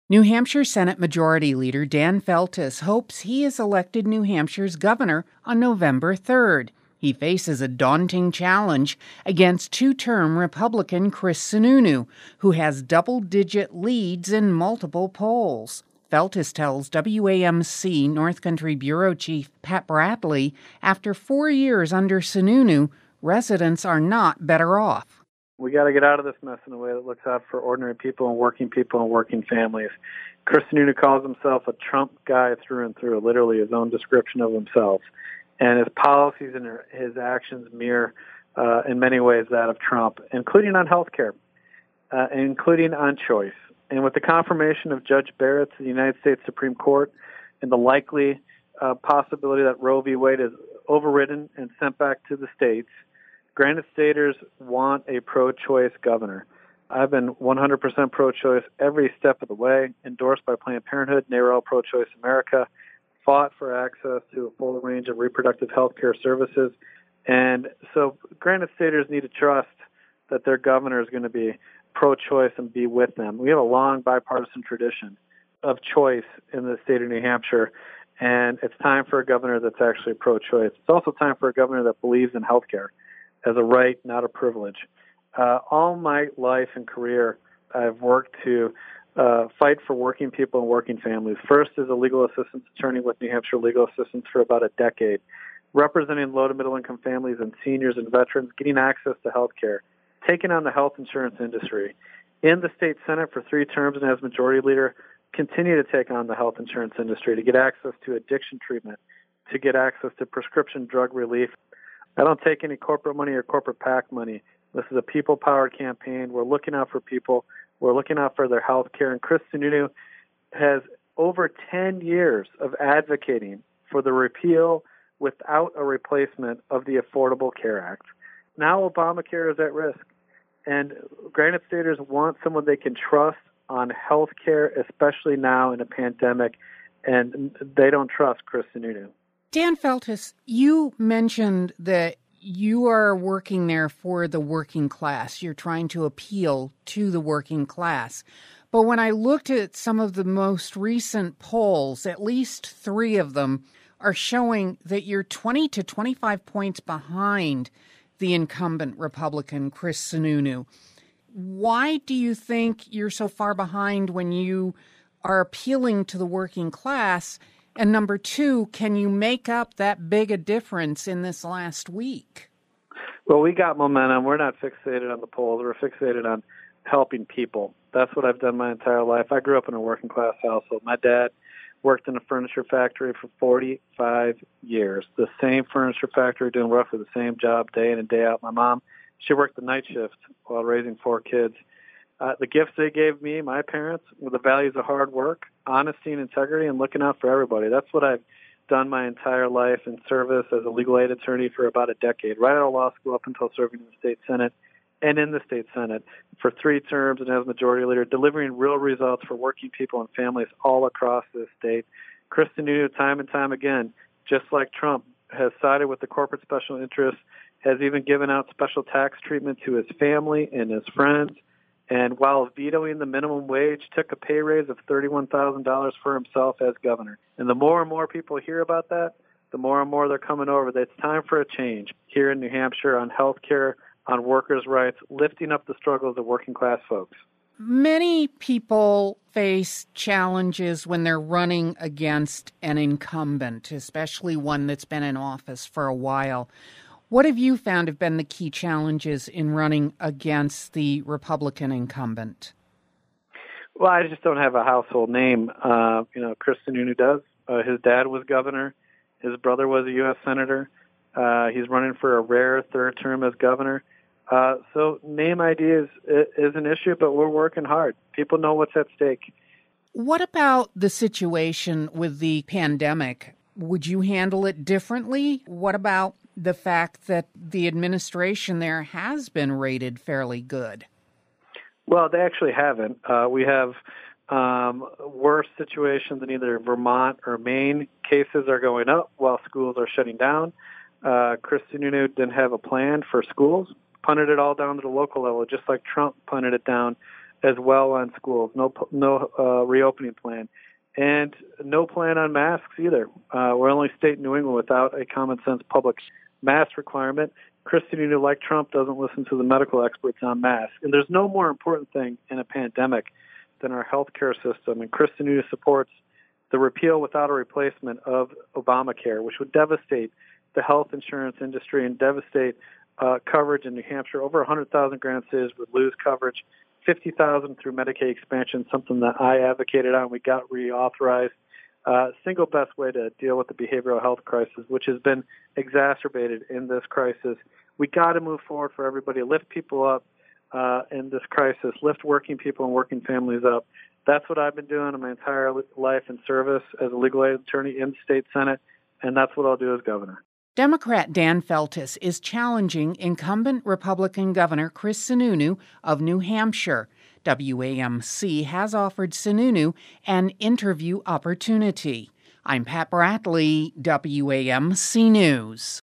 New Hampshire Senate Majority Leader Dan Feltes hopes he is elected New Hampshire's governor on November 3rd. He faces a daunting challenge against two-term Republican Chris Sununu, who has double-digit leads in multiple polls. Feltes tells WAMC North Country Bureau Chief Pat Bradley, after 4 years under Sununu, residents are not better off. We got to get out of this mess in a way that looks out for ordinary people and working families. Chris Sununu calls himself a Trump guy through and through, literally his own description of himself. And his policies and his actions mirror, in many ways, that of Trump, including on health care, including on choice. And with the confirmation of Judge Barrett to the United States Supreme Court and the likely possibility that Roe v. Wade is overridden and sent back to the states, Granite Staters want a pro-choice governor. I've been 100% pro-choice every step of the way, endorsed by Planned Parenthood, NARAL Pro-Choice America, fought for access to a full range of reproductive health care services. And so Granite Staters need to trust that their governor is going to be pro-choice and be with them. We have a long bipartisan tradition of choice in the state of New Hampshire, and it's time for a governor that's actually pro-choice. It's also time for a governor that believes in health care as a right, not a privilege. All my life and career, I've worked to fight for working people and working families. First as a legal assistance attorney with New Hampshire Legal Assistance for about a decade, representing low to middle income families and seniors and veterans, getting access to health care, taking on the health insurance industry. In the state Senate for 3 terms and as majority leader, continue to take on the health insurance industry to get access to addiction treatment, to get access to prescription drug relief. I don't take any corporate money or corporate PAC money. This is a people-powered campaign. We're looking out for people. We're looking out for their health care. And Chris Sununu has over 10 years of advocating for the repeal without a replacement of the Affordable Care Act. Now Obamacare is at risk. And Granite Staters want someone they can trust on health care, especially now in a pandemic, and they don't trust Chris Sununu. Dan Feltes, you mentioned that you are working there for the working class. You're trying to appeal to the working class. But when I looked at some of the most recent polls, at least 3 of them are showing that you're 20 to 25 points behind the incumbent Republican, Chris Sununu. Why do you think you're so far behind when you are appealing to the working class? And number 2, can you make up that big a difference in this last week? Well, we got momentum. We're not fixated on the polls. We're fixated on helping people. That's what I've done my entire life. I grew up in a working class household. My dad worked in a furniture factory for 45 years, the same furniture factory, doing roughly the same job day in and day out. My mom, she worked the night shift while raising 4 kids. The gifts they gave me, my parents, were the values of hard work, honesty and integrity, and looking out for everybody. That's what I've done my entire life in service as a legal aid attorney for about a decade, right out of law school up until serving in the state Senate and in the state Senate for 3 terms and as majority leader, delivering real results for working people and families all across this state. Chris Sununu, time and time again, just like Trump, has sided with the corporate special interests, has even given out special tax treatment to his family and his friends, and while vetoing the minimum wage, took a pay raise of $31,000 for himself as governor. And the more and more people hear about that, the more and more they're coming over that it's time for a change here in New Hampshire on health care, on workers' rights, lifting up the struggles of working class folks. Many people face challenges when they're running against an incumbent, especially one that's been in office for a while. What have you found have been the key challenges in running against the Republican incumbent? Well, I just don't have a household name. Chris Sununu does. His dad was governor. His brother was a U.S. senator. He's running for a rare 3rd term as governor. So name ID is an issue, but we're working hard. People know what's at stake. What about the situation with the pandemic? Would you handle it differently? What about the fact that the administration there has been rated fairly good? Well, they actually haven't. We have worse situations in either Vermont or Maine. Cases are going up while schools are shutting down. Chris Sununu didn't have a plan for schools, punted it all down to the local level, just like Trump punted it down as well on schools. No reopening plan, and no plan on masks either. We're only state in New England without a common sense public mask requirement. Chris Sununu, like Trump, doesn't listen to the medical experts on masks. And there's no more important thing in a pandemic than our healthcare system. And Chris Sununu supports the repeal without a replacement of Obamacare, which would devastate the health insurance industry and devastate coverage in New Hampshire. Over 100,000 Granite cities would lose coverage, 50,000 through Medicaid expansion, something that I advocated on. We got reauthorized. Single best way to deal with the behavioral health crisis, which has been exacerbated in this crisis. We got to move forward for everybody, lift people up in this crisis, lift working people and working families up. That's what I've been doing in my entire life in service as a legal aid attorney in the state Senate, and that's what I'll do as governor. Democrat Dan Feltes is challenging incumbent Republican Governor Chris Sununu of New Hampshire. WAMC has offered Sununu an interview opportunity. I'm Pat Bradley, WAMC News.